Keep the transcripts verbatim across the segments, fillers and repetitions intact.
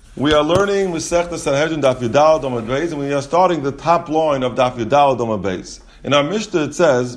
We are learning Masechta Sanhedrin Daf Yudal Amud Beis, and we are starting the top line of Daf Yudal Amud Beis. In our Mishnah, it says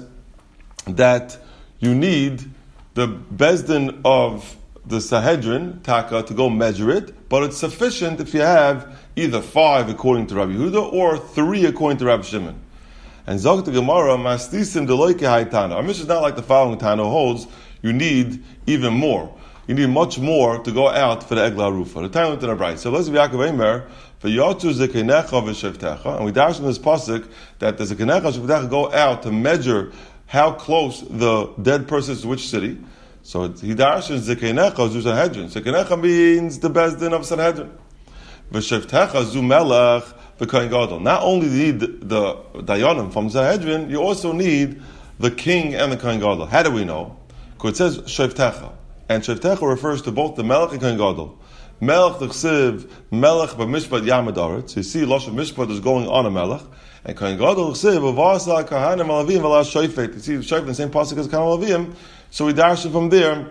that you need the Bezdin of the Sanhedrin Taka to go measure it, but it's sufficient if you have either five according to Rabbi Yehuda or three according to Rabbi Shimon. And Zog the Gemara, Mastisim Deloike Haitana. Our Mishnah is not like the following Tana holds. You need even more. You need much more to go out for the Egla Rufa. The time went in a bright. So let's be Yaakov Eimer for Yotzu Zekenecha v'Shevtecha, and we dash in this pasuk that the Zekenecha v'Shevtecha go out to measure how close the dead person is to which city. So he dashes Zekenecha zu Sanhedrin. Zekenecha means the Bezdin of Sanhedrin. V'Shevtecha zu Melech v'Kohen Gadol. Not only do you need the Dayanim from Sanhedrin, you also need the king and the Kohen Gadol. How do we know? Because it says Shevtecha. And Shevtecha refers to both the Melech and Kohen Gadol. Melech l'chsiv, Melech b'mishpat yamad aretz. So you see, Losh of Mishpat is going on a Melech. And Kohen Gadol l'chsiv, v'vasa kahanim alavim v'la shofet. You see, Shofet in the same pasuk as Kahanim alavim. So we dash it from there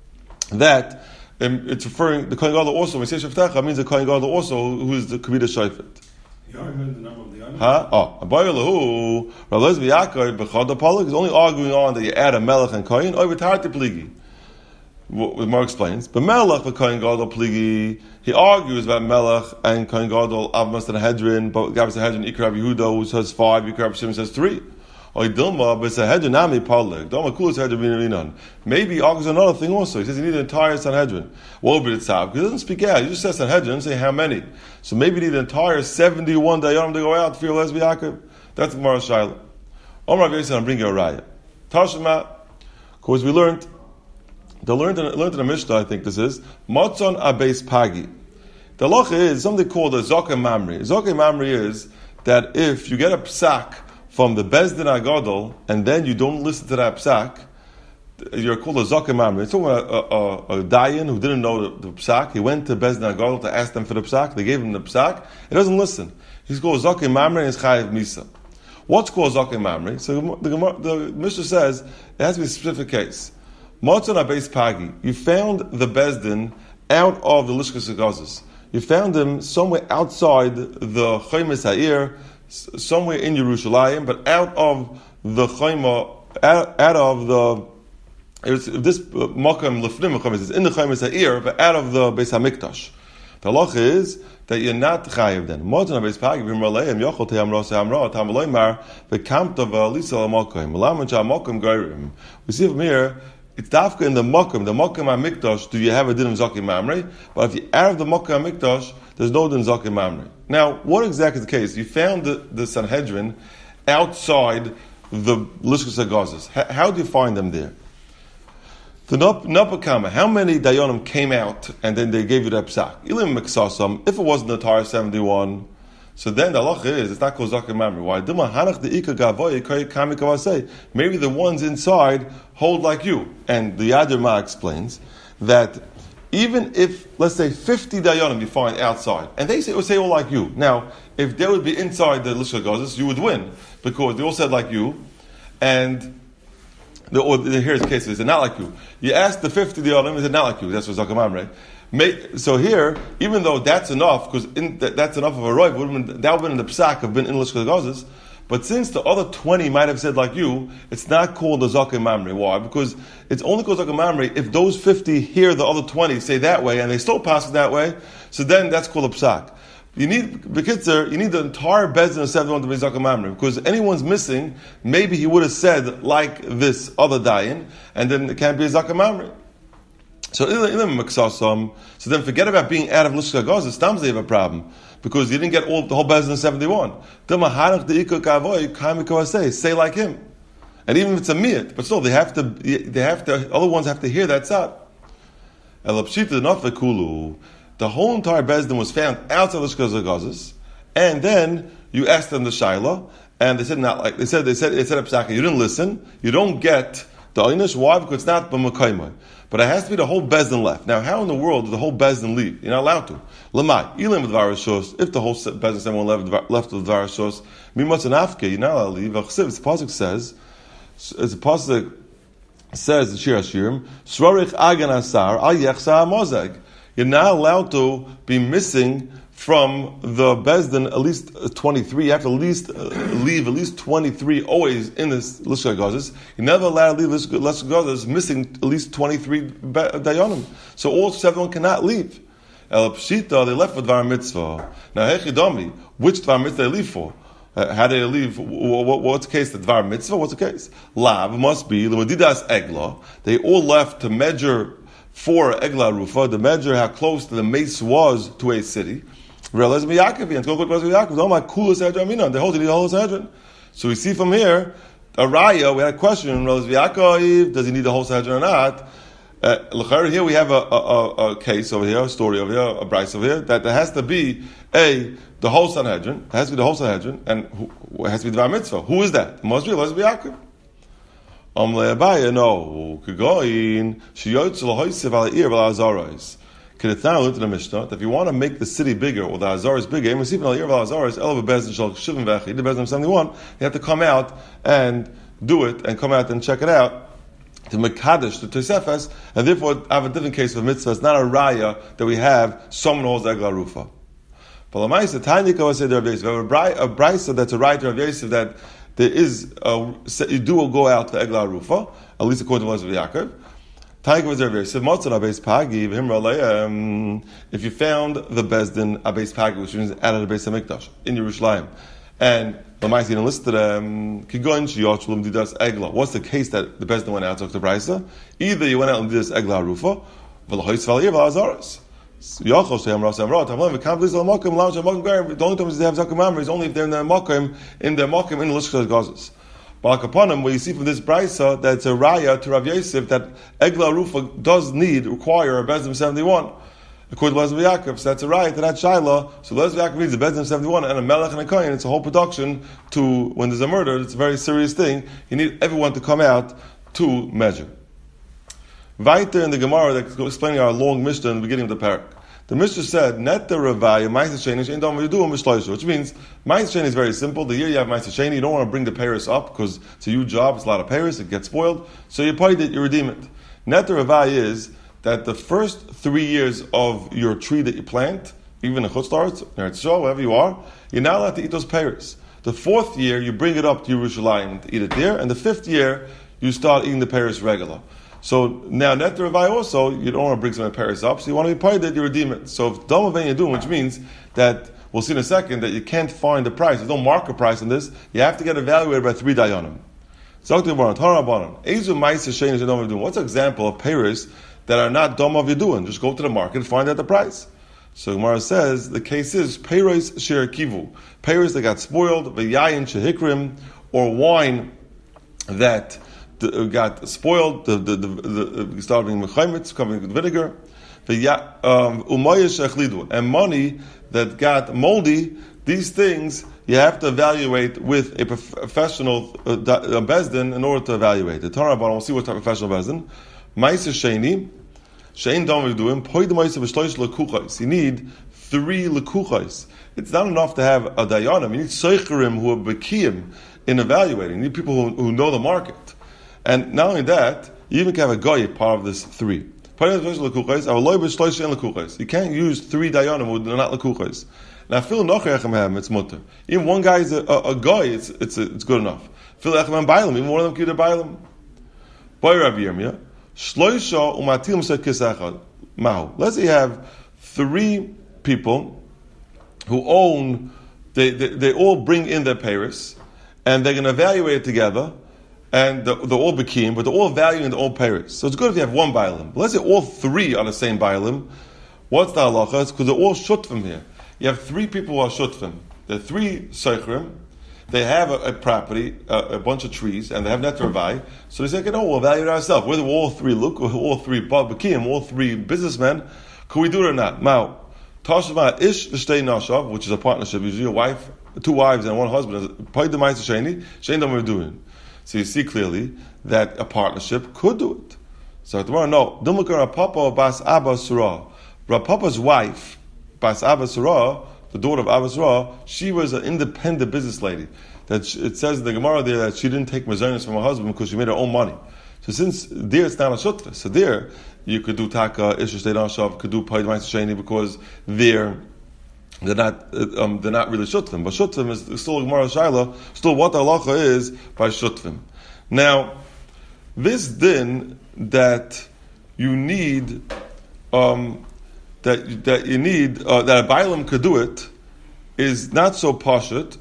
that um, it's referring, the Kohen Gadol also, when we say Shevtecha, means the Kohen Gadol also, who is the Kabita Shofet. You already heard the number of the Yamad? Huh? Oh, Abayah Lahu, Rav Lezbi Yaakov, B'chad HaPalak, is only arguing on that you add a Melech and Kohen, or v'tar pligi. What Mar explains, but Melech the Kohen Gadol pligi. He argues about Melech and Kohen Gadol Avmas Sanhedrin, but Gabas Sanhedrin Ikar Rabbi Yehuda who says five, Ikar Rabbi Shimon says three. Or Dilma, but Sanhedrin Nami Palek. Dilma Kula Sanhedrin. Maybe he argues another thing also. He says you need the entire Sanhedrin. Well, but it's out because he doesn't speak out. He just says Sanhedrin and say how many. So maybe you need the entire seventy-one Dayanim to go out for your Lesbi Yaakov. That's Gemara Shaila. Omar Rav Yosef, I'm bringing a raya. Tashma, because we learned. They learned in, learned in the Mishnah, I think this is, Matzon Abeis Pagi. The halacha is something called a Zoke Mamri. Zoke Mamri is that if you get a psak from the Bezdin Agadol, and then you don't listen to that psak, you're called a Zoke Mamri. It's talking about a, a, a Dayan who didn't know the, the psak. He went to Bezdin Agadol to ask them for the psak. They gave him the psak. He doesn't listen. He's called Zoke Mamri and he's Chayiv Misa. What's called Zoke Mamri? So the, the, the Mishnah says it has to be a specific case. Motzon Abeis Pagi. You found the Bezdin out of the Lishkas Gazos. You found them somewhere outside the Chaymes Ha'ir, somewhere in Yerushalayim, but out of the Chayma, out, out of the, it was, this Makam Lefnim Chaymes is in the Chaymes Ha'ir, but out of the Beis HaMikdash. The halacha is that you're not chayiv then. Motzon Abeis Pagi v'mraleim yochol te'am rasa amra tamaloi mar v'kamta v'alisa l'malkoim v'laman sha'malkoim gairim. We see from here. It's dafka in the Mokum, the Mokum HaMikdash, do you have a din of Zaki Mamre? But if you add the Mokum HaMikdash, there's no din of Zaki Mamre. Now, what exactly is the case? You found the, the Sanhedrin outside the Lishkas HaGazos. How, how do you find them there? The Napakama, how many Dayanim came out and then they gave you the Psak? Ilim Meksasam, if it wasn't the entire seventy-one, so then the halacha is, it's not called Zakir Mamre. Why? Maybe the ones inside hold like you. And the Yad Ma explains that even if, let's say, fifty Dayanim you find outside, and they say, say all like you. Now, if they would be inside the Lishka Gazos, you would win, because they all said like you, and the, or the, here's the case, they said not like you. You asked the fifty Dayanim, they said not like you. That's what Zakir Mamre. So here, even though that's enough, because that, that's enough of a roiv, that would have been in the psak, have been in Lishkas Gazos. But since the other twenty might have said like you, it's not called a Zakir Mamre. Why? Because it's only called Zakir Mamre if those fifty hear the other twenty say that way, and they still pass it that way, so then that's called a psak. You need, Bekitzer, you need the entire Bezdin of seventy-one to be Zakir Mamre, because anyone's missing, maybe he would have said like this other dayan, and then it can't be a Zakir Mamre. So, so then forget about being out of Lishka Gazos. Stam they have a problem because you didn't get all the whole Bezdin seventy-one. Say like him, and even if it's a miyat, but still they have to. They have to. Other ones have to hear that tzad. The whole entire Bezdin was found outside Lishka Gazos, and then you asked them the shaila, and they said not like they said. They said they said up psak. You didn't listen. You don't get the einish. Why? Because it's not b'makaymai. But it has to be the whole Bezdin left. Now, how in the world did the whole Bezdin leave? You're not allowed to. Lamai, ilim v'dvarashos. If the whole Bezdin seventy-one left, left with v'dvarashos, mimatzanafke, you're not allowed to leave. The pasuk says, as the pasuk says, the Shir Hashirim, Srorich agan asar al yechsa mozeg. you're not allowed to be missing from the Bezdin at least twenty-three. You have to at least uh, leave at least twenty-three always in this Lishka Gazes. You're never allowed to leave Lishka Gazes missing at least twenty-three Dayanim. So all seven cannot leave. El Pshita, they left for Dvar Mitzvah. Now, Hechidami, which Dvar Mitzvah they leave for? Uh, how do they leave? What's the case? The Dvar Mitzvah? What's the case? Lav must be, L'madidas Egla. They all left to measure for Egla Rufa, to measure how close the mace was to a city. Realize me Yaakov, and go to Yaakov. Oh my coolest Hedron Mina. They hold the whole Hedron. So we see from here, a Raya, we had a question, Realize Yaakov, does he need the whole Hedron or not? Uh, here we have a, a, a case over here, a story over here, a Bryce over here, that there has to be a the whole Sanhedrin, it has to be the whole Sanhedrin, and who, it has to be the Dvar Mitzvah. Who is that? It must be Elazar Yaakov. Um le'abaya, no, Kegoin, sheyotz l'hoysev al ir v'al azaros. Kedetana learned in the Mishnah that if you want to make the city bigger or the Azaros bigger, even if al ir v'al azaros, el v'bezdin shal shivim v'echid, the Bezdin seventy-one, you have to come out and do it and come out and check it out. To Mekadesh, to Tosefes, and therefore I have a different case of mitzvah. It's not a raya that we have someone holds Egla Rufa. But Lamaisa, Tanya Kava said Rav Yosef, we have a brisa that's a right to Rav Yosef that there is, a, you do go out to Egla Rufa, at least according to the Yaakov. Tanya Kava said Rav Yosef, Motzon Abeis Pagi, V'him Ralei, if you found the Bezdin Abeis Pagi, which means out of the Beis HaMikdash, in Yerushalayim, and Lamaisa didn't list them. What's the case that the Bezdin went out to the Brisa? Either you went out and did this Egla Rufa, the only time is they have Zakum Amr is only if they're in the Makim, in the Makim, in the Lishkas Gazas. But upon them, what you see from this Brisa, that it's a Raya to Rav Yosef that Egla Rufa does need, require a Bezdin seventy-one. According to Elazar Yaakov, so that's a right to that Shaila. So Elazar Yaakov needs a Bezdin seventy-one and a Melech and a Kohen. It's a whole production to, when there's a murder, it's a very serious thing. You need everyone to come out to measure. Weiter in the Gemara, that's explaining our long Mishnah in the beginning of the parak. The Mishnah said, Net the Ravaya, Ma'aseh Sheni, Shein Dam V'Yidu, Mishloisha, which means, Ma'aseh Sheni is very simple. The year you have Ma'aseh Sheni, you don't want to bring the Paris up, because it's a huge job, it's a lot of Paris, it gets spoiled. So you paid it, you redeem it. Net the Ravaya is, that the first three years of your tree that you plant, even in Chutz La'aretz, Eretz Yisrael, wherever you are, you're not allowed to eat those pears. The fourth year, you bring it up to Yerushalayim to eat it there, and the fifth year, you start eating the pears regular. So now, net the Ravai also, you don't want to bring some of the pears up, so you want to be part of it, you redeem it. So if Dom Aven Yadum, which means that, we'll see in a second, that you can't find the price, there's no market price on this, you have to get evaluated by three Dayanim. What's an example of pears that are not Dom of Yaduin? Just go to the market and find out the price. So Gemara says the case is Peiros Sher Kivu, pears that got spoiled, V'yayin Shehikrim, or wine that the, got spoiled, the the the, the starting with chaimitz, coming with vinegar, Umayah Shechlidu, and money that got moldy. These things you have to evaluate with a professional uh, a bezdin in order to evaluate. The Torah, but we'll see what type of professional bezdin. Ma'aseh Sheni, Shein Dam V'Yidu, Poi the Ma'aseh V'Shloish Lekuchos. You need three lekuchos. It's not enough to have a dayanim. You need seicherim who are bekiyim in evaluating. You need people who, who know the market. And not only that, you even can have a goy part of this three. You can't use three dayanim who are not lekuchos. Now, fil nochechem it's mutter. Even one guy is a, a, a guy, it's it's it's good enough. Fil echem bailam, even one of them can do bailam. Boy Rav Yirmiyah, shloisha umatil misad kisachad. Mahu. Let's say you have three people who own. They they, they all bring in their peiros, and they're going to evaluate it together. And they're, they're all bekim, but they're all valuing the old peiros. So it's good if you have one bailam. But let's say all three are the same bailam. What's the halacha? It's because they're all shutfim here. You have three people who are shutfim. They're three seichrim. They have a, a property, a, a bunch of trees, and they have net ravai. So they say, okay, no, we'll value it ourselves. Whether we're all three look, we're all three bakim, all three businessmen, can we do it or not? Now, Tashva ish v'shtei nashav, which is a partnership, usually a wife, two wives and one husband. Paid the ma'aseh sheni, shein dam we're doing. So you see clearly that a partnership could do it. So tomorrow, no. Dumukar Rapapa Bas Abba Surah. Rapapa's wife, Bas Abba Surah, the daughter of Abba Surah, she was an independent business lady. That she, it says in the Gemara there that she didn't take mazonos from her husband because she made her own money. So since there it's not a shutva, so there you could do taka isha state anshav, could do paid ma'aser sheni because there they're not um, they're not really shutvim, but shutvim is still a gemara shaila. Still, what the halacha is by shutvim. Now, this din that you need um, that that you need uh, that a bailam could do it is not so pashut.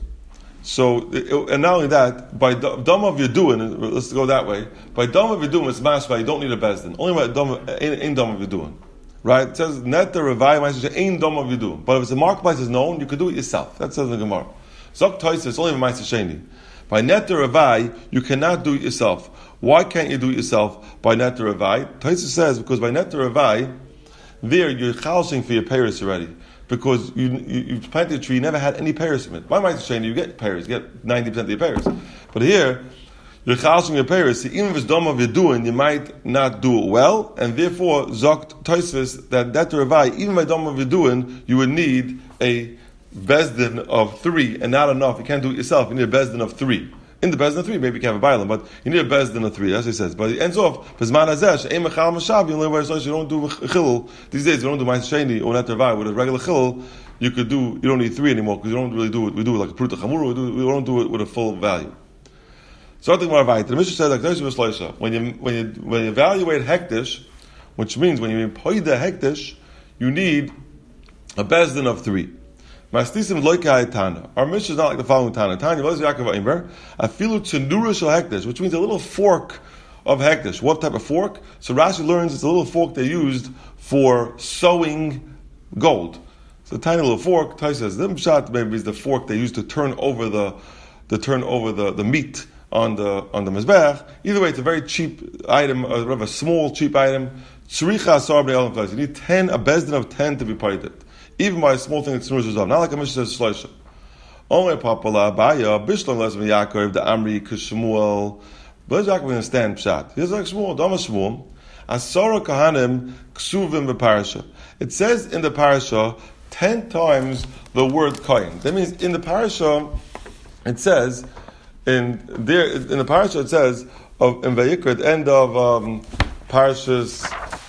So, and not only that, by dam of Yeduin, let's go that way. By dam of Yeduin, it's mashma. You don't need a bezdin. Only by dam in dam of Yeduin, right? It says net the revai ma'aser ain't dam of Yeduin. But if it's a marketplace is known, you could do it yourself. That says in the Gemara. Zok Tois, it's only ma'aser sheni. By net the revai, you cannot do it yourself. Why can't you do it yourself by net the revai? Tois says because by net the revai, there you're chalshing for your parents already. Because you, you, you planted a tree, you never had any pears from it. Why am I saying you get pears? You get ninety percent of your pears. But here, you're chalshing your pears. So even if it's dom of you're doing, you might not do it well. And therefore, zokt toisvis, that that revai, even by dom of you're doing, you would need a bezdin of three, and not enough. You can't do it yourself. You need a bezdin of three. In the bezdin of three, maybe you can have a bailam, but you need a bezdin of three. That's what he says. But it ends off, Bezman Azesh, Ein Mechal Mashav, you don't do chilul. These days, you don't do Ma'aser Sheni or Net Revai. With a regular chilul, you could do, you don't need three anymore, because you don't really do it. We do it like a Pruta Chamura, we, do, we don't do it with a full value. So I think more right. The Mishnah says, like, when you, when you, when you evaluate hektish, which means when you employ the hektish, you need a bezdin of three. Mastisim loikai tana. Our mission is not like the following tana. Tanya, what is Yaakov Aimer? Afilu tzenura shel hektish, which means a little fork of hektish. What type of fork? So Rashi learns it's a little fork they used for sewing gold. So a tiny little fork. Tai says the pshat maybe is the fork they used to turn over the, to turn over the, the meat on the on the mizbech. Either way, it's a very cheap item, a, a small cheap item. Tzricha asar b'nei elam. You need ten, a bezdin of ten to be paid. Even by a small thing that's Tznush Zav. Not like a Mishnah says Shloisha. Only Papala Abaya, Bishlam Lesman Yaakov, the Amri, Kishmuel. But Yaakov understand Pshat. Here's like Shmuel, Dama Shmuel. Asara Kahanim, Ksuvim Beparasha. It says in the parasha ten times the word Kohen. That means in the parasha, it says, in there, in the parasha it says, of, in Vayikra, at the end of um, Parashas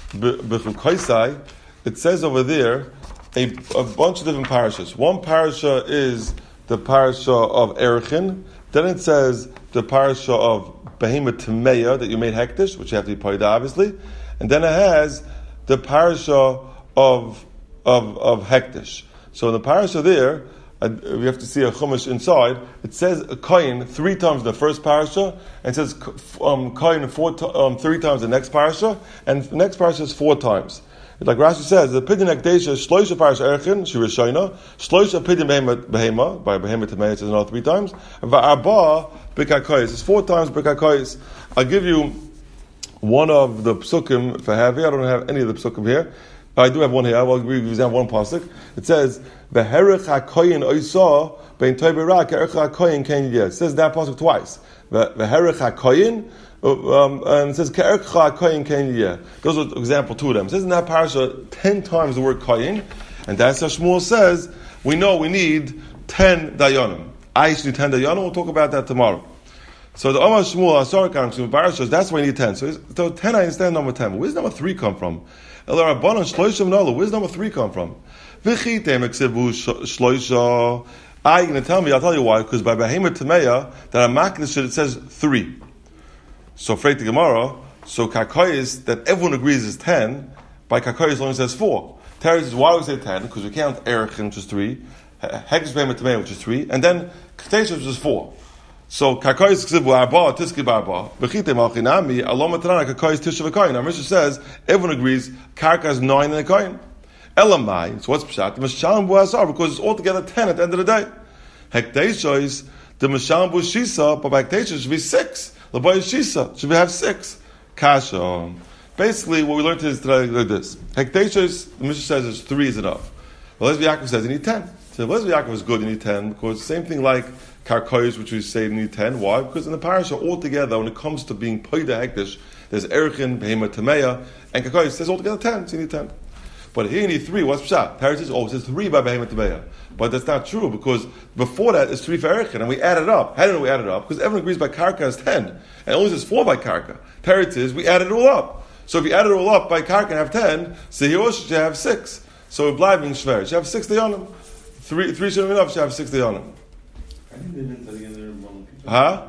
Bechukaisai, it says over there, A, a bunch of different parashas. One parasha is the parasha of Erichin. Then it says the parasha of Behemoth Tameya that you made hektish, which you have to be paid obviously. And then it has the parasha of of of hektish. So in the parasha there, uh, we have to see a chumash inside. It says a kohen three times in the first parasha, and it says um, kohen four to, um, three times in the next parasha, and the next parasha is four times. Like Rashi says, the pidyon ekdesha shloisha parasha erchin shirishayna shloisha pidyon behema by behema tamei it says another three times. Va'arba b'kakoyis it's four times b'kakoyis. I'll give you one of the psukim if I have here. I don't have any of the psukim here. I do have one here. I will give you one pasuk. It says v'herich hakoyin oisa bein toy berak herich hakoyin ken yeh. It says that pasuk twice. V'herich hakoyin. Um, and it says Ke'ercha Koyin Ken Yeh. Those are example two of them. It says in that parasha ten times the word Koyin, and that's how Shmuel says we know we need ten dayanim. I used to need ten dayanim. We'll talk about that tomorrow. So the Omar Shmuel Asar Kanam parashas that's why we need ten. So, so ten I understand number ten. But where's number three come from? El Rabbanon Shloishim Nolo. Where's number three come from? V'chitem eksevu Shloisha. I you're gonna tell me. I'll tell you why. Because by Behemoth Tameya that I'm makdish it says three. So afraid the Gemara, so Kakoyis that everyone agrees is ten, by Kakoyis only says four. Terry says, why do we say ten? Because we count Erichin, which is three, Hektish Behemoth Tameya, which is three, and then Ketesha, which is four. So Kakoyis Ksivu Arba, Tiski Barba, Bechite Malchinami, Alom Matrana, Kakoyis Tisha V'Koyin. Our Mishnah says, everyone agrees, Karka is nine in a coin. Elamai, so what's Pshat? The Mashalim Bu Asar, because it's altogether ten at the end of the day. Hektish is the Mashalim Bu Shisa, but by Hektish should be six. The boy is Shisa. Should we have six? Kasha. Basically, what we learned is like this. Hekdeshos, the Mishnah says is three is enough. Well, Lesbi Yaakov says you need ten. So Lesbi Yaakov is good, you need ten. Because the same thing like Karkoyos, which we say you need ten. Why? Because in the parasha, altogether, when it comes to being Poida Hekdesh, there's Erichin, Behema Tameya, and Karkoyos says altogether ten, so you need ten. But here you need three. What's pshat? Teretz is oh, it says three by behemoth tebeya. But that's not true because before that it's three for erichin, and we added up. How did we add it up? Because everyone agrees by karka is ten, and it only says four by karka. Teretz is we added it all up. So if you add it all up by karka and have ten, so here also you have six. So it blind being shver. You have six dayanim. Three three shouldn't be enough. You have six dayanim. Huh?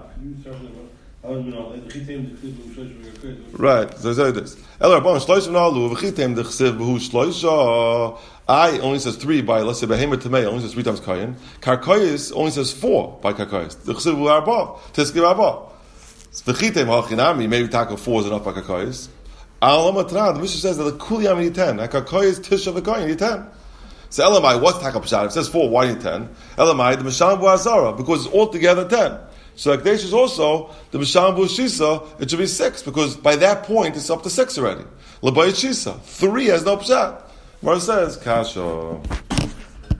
Right. So I say this. El Rabban shloisha v'nalu v'chitem dechsev v'hu shloisha. I only says three by, let's say, behemoth tamei only says three times kayin. Karkois only says four by karkois. Dechsev v'hu arba. Teskiv arba. V'chitem ha'chinami, maybe tackle four is enough by karkois. Al Amatran, the Mishnah says that the kuliyam need ten. Karkois tisha v'kayin need ten. So Elamai, what's tackle pshat? It says four, why need ten? Elamai, the Misham Bu'azara, because it's altogether ten. So Akdesh is also the Misham Bu'shisa, it should be six, because by that point it's up to six already. L'bayit Shisa, three has no pshat. Mar says, Kasha.